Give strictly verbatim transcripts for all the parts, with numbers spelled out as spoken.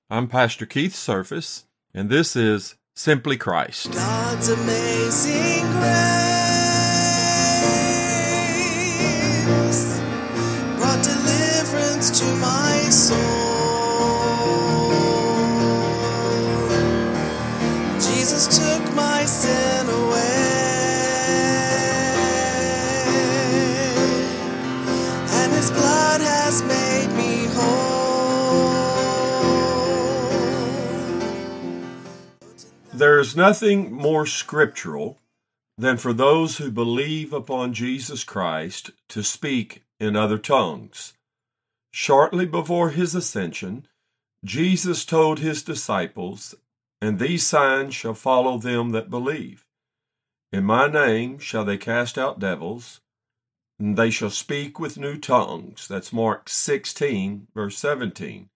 I'm Pastor Keith Surface, and this is Simply Christ. God's amazing grace brought deliverance to my soul. Jesus took my sin away, and His blood has made me whole. There is nothing more scriptural than for those who believe upon Jesus Christ to speak in other tongues. Shortly before His ascension, Jesus told His disciples, "And these signs shall follow them that believe. In my name shall they cast out devils, and they shall speak with new tongues." That's Mark sixteen, verse seventeen.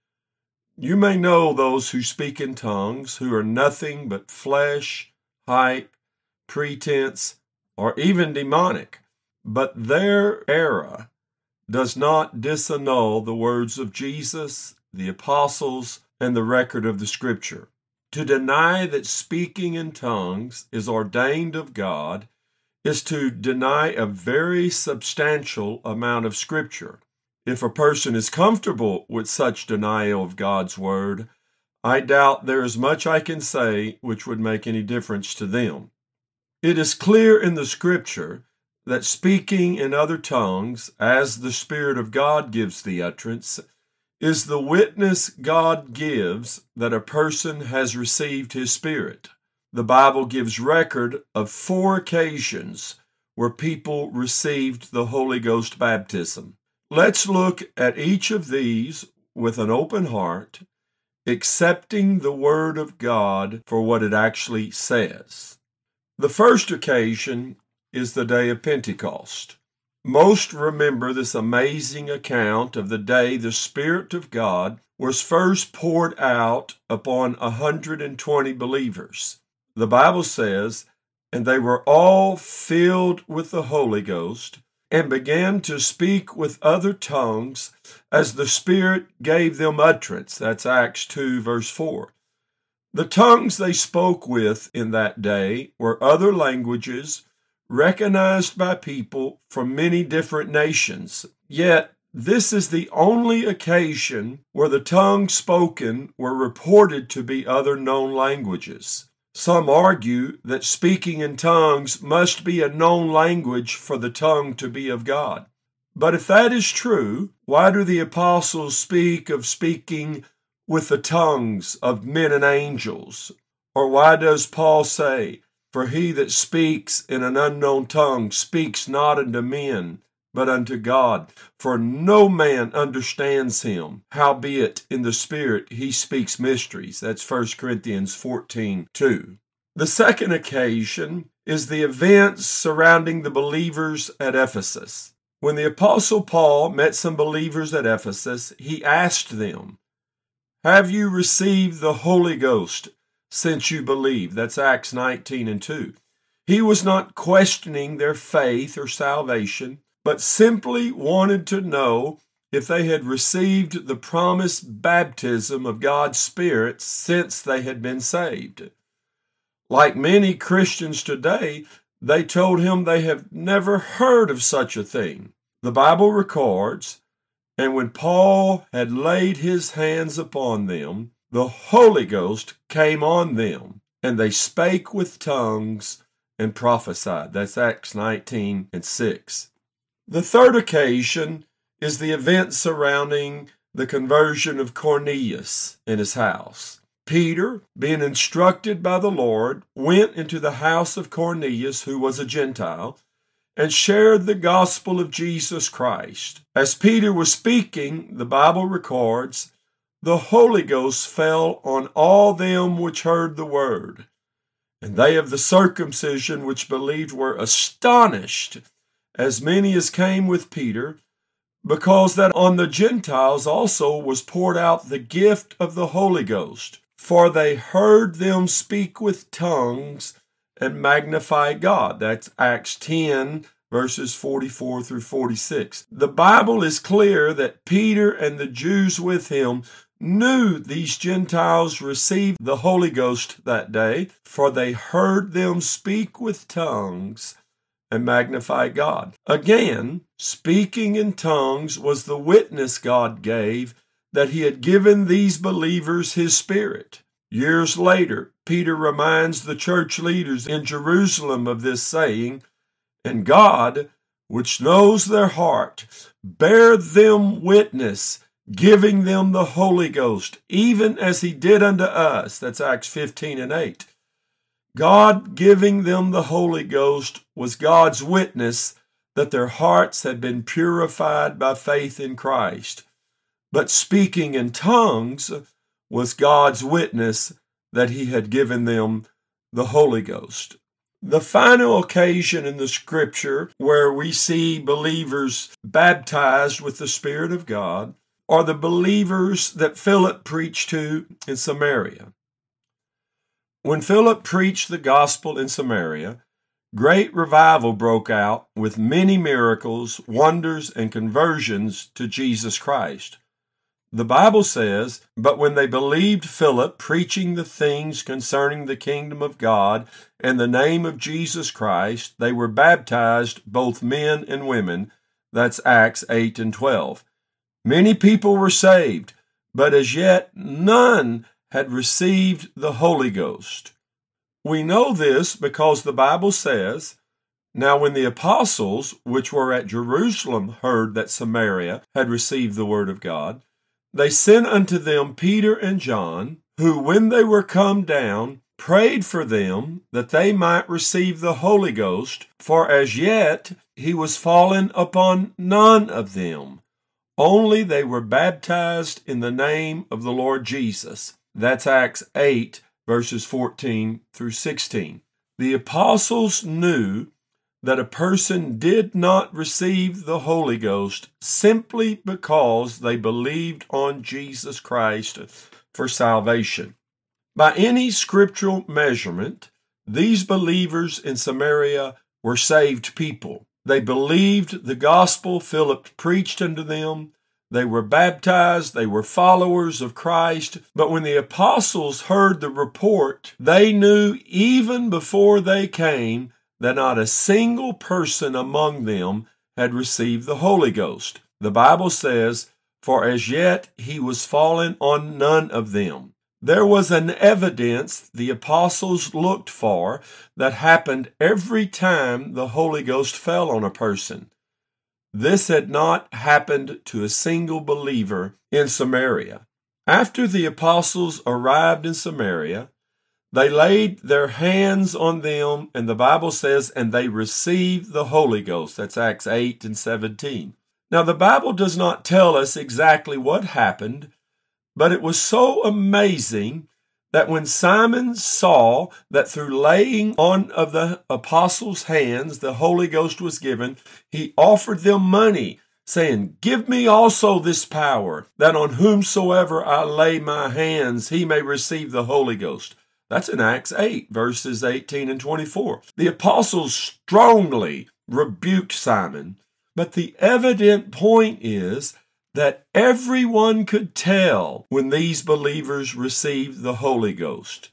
You may know those who speak in tongues who are nothing but flesh, hype, pretense, or even demonic, but their error does not disannul the words of Jesus, the apostles, and the record of the Scripture. To deny that speaking in tongues is ordained of God is to deny a very substantial amount of Scripture. If a person is comfortable with such denial of God's Word, I doubt there is much I can say which would make any difference to them. It is clear in the Scripture that speaking in other tongues, as the Spirit of God gives the utterance, is the witness God gives that a person has received His Spirit. The Bible gives record of four occasions where people received the Holy Ghost baptism. Let's look at each of these with an open heart, accepting the Word of God for what it actually says. The first occasion is the day of Pentecost. Most remember this amazing account of the day the Spirit of God was first poured out upon one hundred twenty believers. The Bible says, "And they were all filled with the Holy Ghost, and began to speak with other tongues as the Spirit gave them utterance." That's Acts two, verse four. The tongues they spoke with in that day were other languages recognized by people from many different nations. Yet, this is the only occasion where the tongues spoken were reported to be other known languages. Some argue that speaking in tongues must be a known language for the tongue to be of God. But if that is true, why do the apostles speak of speaking with the tongues of men and angels? Or why does Paul say, "For he that speaks in an unknown tongue speaks not unto men, but unto God, for no man understands him. Howbeit in the Spirit he speaks mysteries." That's First Corinthians fourteen two. The second occasion is the events surrounding the believers at Ephesus. When the Apostle Paul met some believers at Ephesus, he asked them, "Have you received the Holy Ghost since you believe?" That's Acts nineteen and two. He was not questioning their faith or salvation, but simply wanted to know if they had received the promised baptism of God's Spirit since they had been saved. Like many Christians today, they told him they have never heard of such a thing. The Bible records, "And when Paul had laid his hands upon them, the Holy Ghost came on them, and they spake with tongues and prophesied." That's Acts nineteen and six. The third occasion is the event surrounding the conversion of Cornelius in his house. Peter, being instructed by the Lord, went into the house of Cornelius, who was a Gentile, and shared the gospel of Jesus Christ. As Peter was speaking, the Bible records, "The Holy Ghost fell on all them which heard the word. And they of the circumcision which believed were astonished, as many as came with Peter, because that on the Gentiles also was poured out the gift of the Holy Ghost. For they heard them speak with tongues and magnify God." That's Acts ten, verses forty-four through forty-six. The Bible is clear that Peter and the Jews with him knew these Gentiles received the Holy Ghost that day, for they heard them speak with tongues and magnify God. Again, speaking in tongues was the witness God gave that he had given these believers his Spirit. Years later, Peter reminds the church leaders in Jerusalem of this, saying, "And God, which knows their heart, bear them witness, giving them the Holy Ghost, even as he did unto us." That's Acts fifteen and eight. God giving them the Holy Ghost was God's witness that their hearts had been purified by faith in Christ. But speaking in tongues was God's witness that he had given them the Holy Ghost. The final occasion in the Scripture where we see believers baptized with the Spirit of God are the believers that Philip preached to in Samaria. When Philip preached the gospel in Samaria, great revival broke out with many miracles, wonders, and conversions to Jesus Christ. The Bible says, "But when they believed Philip preaching the things concerning the kingdom of God and the name of Jesus Christ, they were baptized, both men and women." That's Acts eight and twelve. Many people were saved, but as yet none had received the Holy Ghost. We know this because the Bible says, "Now when the apostles which were at Jerusalem heard that Samaria had received the word of God, they sent unto them Peter and John, who when they were come down, prayed for them that they might receive the Holy Ghost, for as yet he was fallen upon none of them. Only they were baptized in the name of the Lord Jesus." That's Acts eight, verses fourteen through sixteen. The apostles knew that a person did not receive the Holy Ghost simply because they believed on Jesus Christ for salvation. By any scriptural measurement, these believers in Samaria were saved people. They believed the gospel Philip preached unto them. They were baptized, they were followers of Christ, but when the apostles heard the report, they knew even before they came that not a single person among them had received the Holy Ghost. The Bible says, "For as yet he was fallen on none of them." There was an evidence the apostles looked for that happened every time the Holy Ghost fell on a person. This had not happened to a single believer in Samaria. After the apostles arrived in Samaria, they laid their hands on them, and the Bible says, "and they received the Holy Ghost." That's Acts eight and seventeen. Now, the Bible does not tell us exactly what happened, but it was so amazing that when Simon saw that through laying on of the apostles' hands the Holy Ghost was given, he offered them money, saying, "Give me also this power, that on whomsoever I lay my hands he may receive the Holy Ghost." That's in Acts eight, verses eighteen and twenty-four. The apostles strongly rebuked Simon, but the evident point is that everyone could tell when these believers received the Holy Ghost.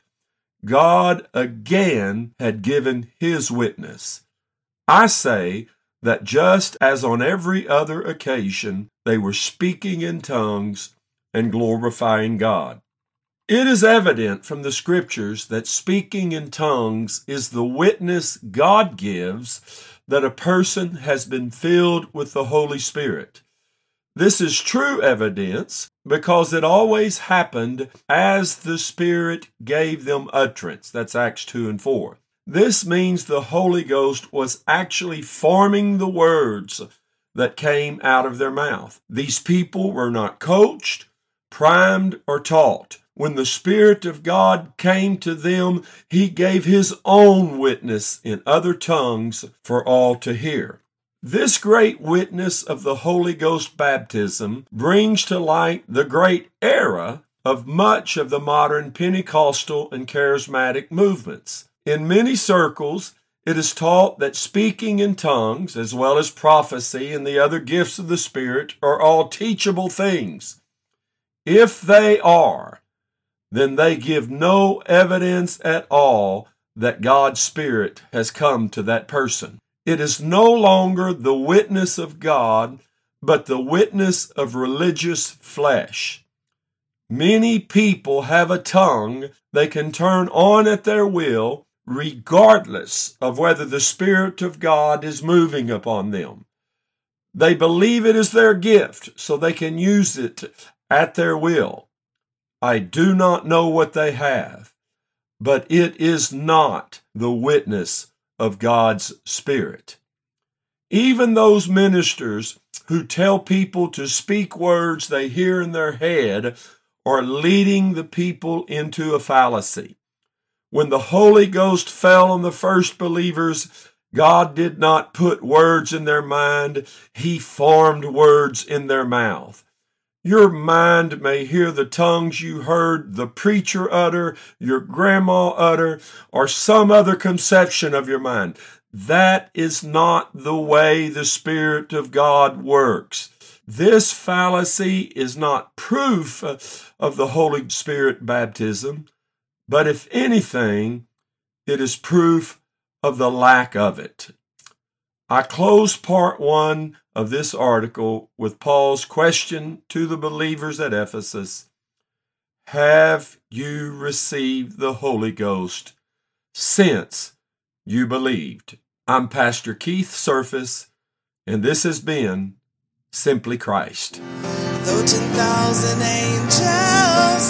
God again had given his witness. I say that just as on every other occasion, they were speaking in tongues and glorifying God. It is evident from the Scriptures that speaking in tongues is the witness God gives that a person has been filled with the Holy Spirit. This is true evidence because it always happened as the Spirit gave them utterance. That's Acts two and four. This means the Holy Ghost was actually forming the words that came out of their mouth. These people were not coached, primed, or taught. When the Spirit of God came to them, he gave his own witness in other tongues for all to hear. This great witness of the Holy Ghost baptism brings to light the great error of much of the modern Pentecostal and charismatic movements. In many circles, it is taught that speaking in tongues, as well as prophecy and the other gifts of the Spirit, are all teachable things. If they are, then they give no evidence at all that God's Spirit has come to that person. It is no longer the witness of God, but the witness of religious flesh. Many people have a tongue they can turn on at their will, regardless of whether the Spirit of God is moving upon them. They believe it is their gift, so they can use it at their will. I do not know what they have, but it is not the witness of God's Spirit. Even those ministers who tell people to speak words they hear in their head are leading the people into a fallacy. When the Holy Ghost fell on the first believers, God did not put words in their mind. He formed words in their mouth. Your mind may hear the tongues you heard the preacher utter, your grandma utter, or some other conception of your mind. That is not the way the Spirit of God works. This fallacy is not proof of the Holy Spirit baptism, but if anything, it is proof of the lack of it. I close part one of this article with Paul's question to the believers at Ephesus. Have you received the Holy Ghost since you believed? I'm Pastor Keith Surface, and this has been Simply Christ. Though ten thousand angels